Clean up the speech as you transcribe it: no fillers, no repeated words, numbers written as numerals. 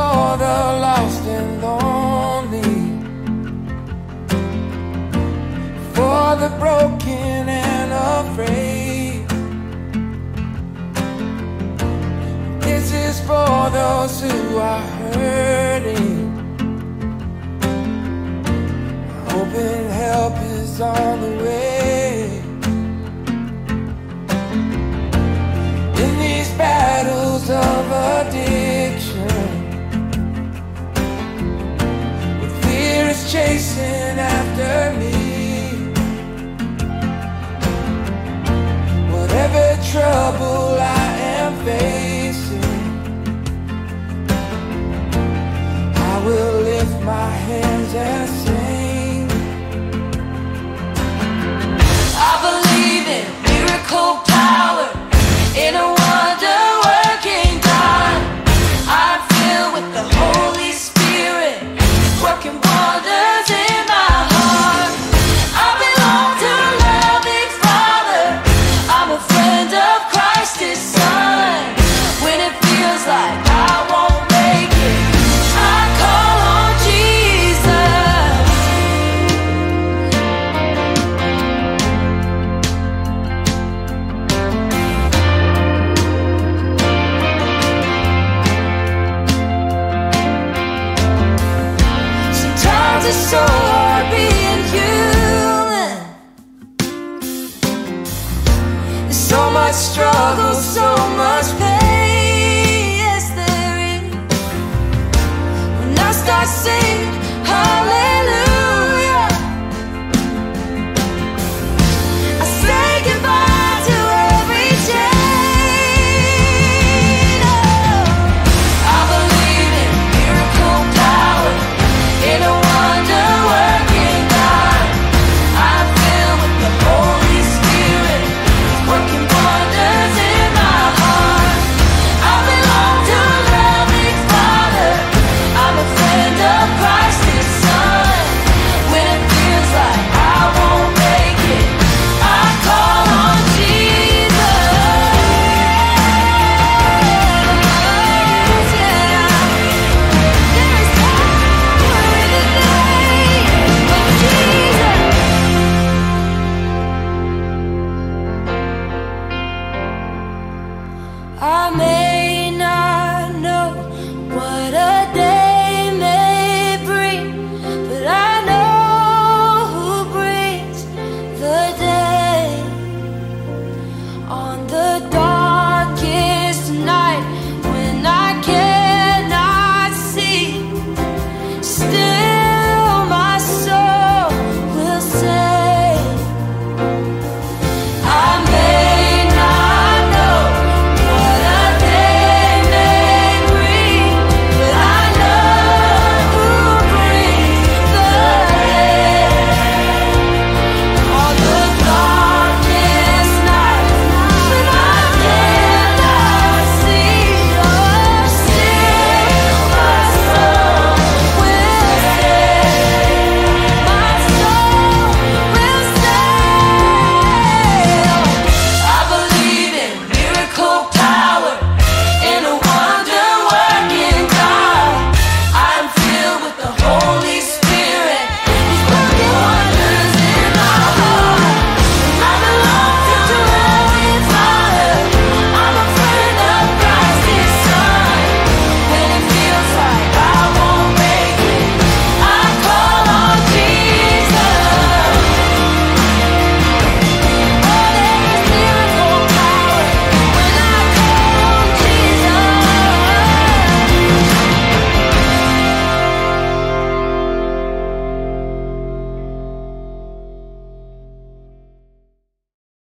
for the lost and lonely, for the broken and afraid. This is for those who are hurting, hoping help is on the way. In these battles of addiction, with fear is chasing after me, whatever trouble I am facing, I will lift my hands and sing. I believe in miracle power, in a wonder-working God. I'm filled with the Holy Spirit, working wonders in my heart. I belong to a loving Father. I'm a friend of Christ, His Son. When it feels like I won't make it, I call on Jesus. Sometimes it's so hard being human. There's so much struggle, so much pain. Yes, there is. When I start singing,